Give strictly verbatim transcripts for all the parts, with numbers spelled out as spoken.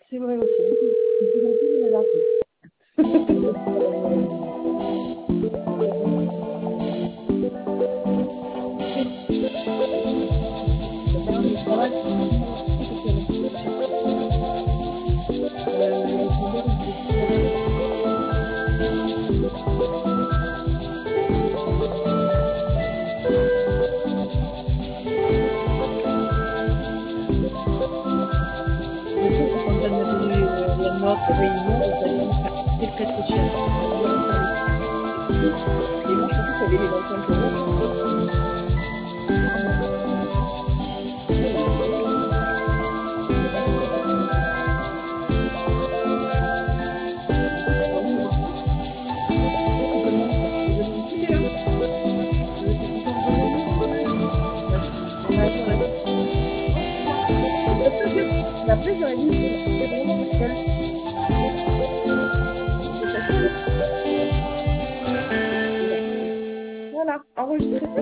c'est vrai aussi. C'est gentil de m'avoir appelé. Notre réunion, vous allez nous faire très très très cher. Et moi, je pensais qu'il y avait les vingt-cinq euros. Après, j'aurais dit, c'est vraiment nickel. Voilà, enregistrez ça.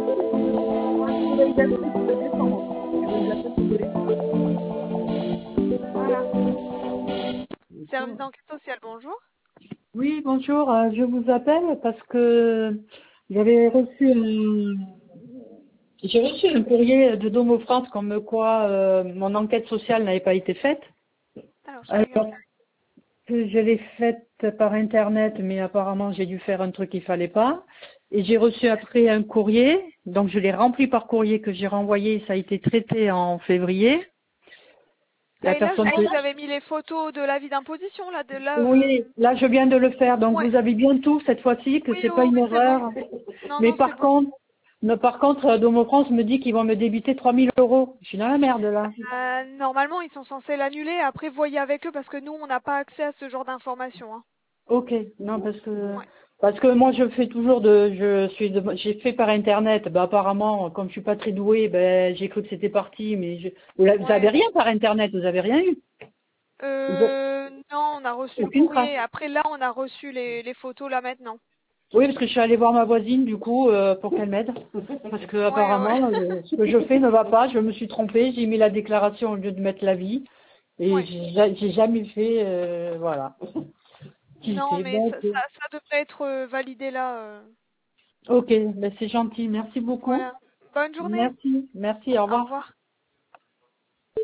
Voilà. Service d'enquête sociale, bonjour. Oui, bonjour, euh, je vous appelle parce que j'avais reçu un... J'ai reçu un courrier de Domo France comme quoi euh, mon enquête sociale n'avait pas été faite. Alors, je vais Alors regarder. que je l'ai faite par internet, mais apparemment j'ai dû faire un truc qu'il fallait pas. Et j'ai reçu après un courrier, donc je l'ai rempli par courrier que j'ai renvoyé, ça a été traité en février. Ah, La et là, je personne vois que... que vous avez mis les photos de l'avis d'imposition, là, de là. Euh... Oui, là je viens de le faire, donc Ouais. vous avez bien tout cette fois-ci, que Oui, c'est oui, pas une oui, c'est bon. erreur. Non, Mais non, c'est par bon. contre, mais par contre, euh, Domo France me dit qu'ils vont me débiter trois mille euros. Je suis dans la merde là. Euh, normalement, ils sont censés l'annuler. Après, voyez avec eux parce que nous, on n'a pas accès à ce genre d'informations. Hein. Ok, non parce que Ouais. parce que moi je fais toujours de je suis de, j'ai fait par internet. Ben apparemment, comme je suis pas très douée, ben j'ai cru que c'était parti, mais je, vous, vous avez Ouais. rien par internet, vous avez rien eu. Vous avez Euh, non, on a reçu le aucune trace. courrier. Après, là, on a reçu les, les photos, là, maintenant. Oui, parce que je suis allée voir ma voisine du coup euh, pour qu'elle m'aide. Parce que Ouais, ouais. apparemment, euh, ce que je fais ne va pas. Je me suis trompée. J'ai mis la déclaration au lieu de mettre l'avis. Et Ouais. j'ai ja- j'ai jamais fait, euh, voilà. Qui Non, fait, mais bon, ça, ok. ça, ça devrait être euh, validé là. euh. Ok, ben c'est gentil. Merci beaucoup. Voilà. Bonne journée. Merci, merci, au Au revoir. revoir.